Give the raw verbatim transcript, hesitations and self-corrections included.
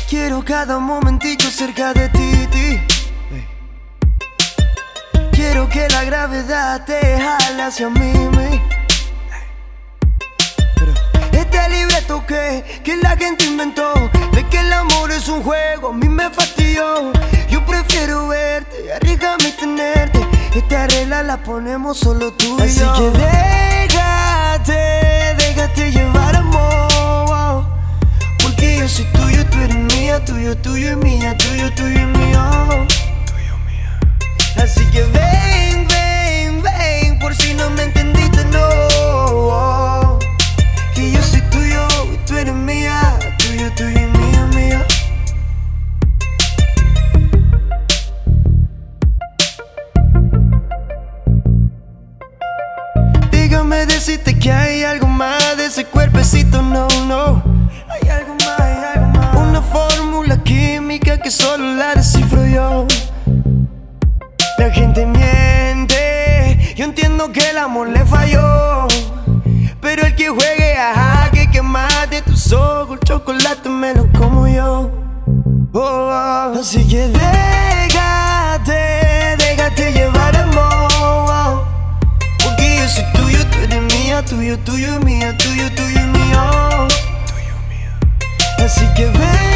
Quiero cada momentico cerca de ti, ti. Quiero que la gravedad te jale hacia mí, mí. Pero este libreto que, que la gente inventó, de que el amor es un juego, a mí me fastidió. Yo prefiero verte, arriesgarme y tenerte. Esta regla la ponemos solo tú y Así yo. que déjate, déjate llevar, amor, porque yo soy tuyo, tú eres mía, tuyo, tuyo y mía, tuyo, tuyo y mío. Así que ven, ven, ven, por si no me entendiste, no. Que yo soy tuyo y tú eres mía, tuyo, tuyo y mía, mía. Déjame decirte que hay algo más de ese cuerpecito, no, no. Hay algo más, hay algo más. Una fórmula química que solo la descifro yo. La gente miente, yo entiendo que el amor le falló, pero el que juegue a jaque, que más de tus ojos, el chocolate me lo como yo. Oh, oh. Así que déjate, déjate llevar, amor, porque yo soy tuyo, tú eres mía, tuyo, tuyo y mía, tuyo, tuyo y mío. Así que ven.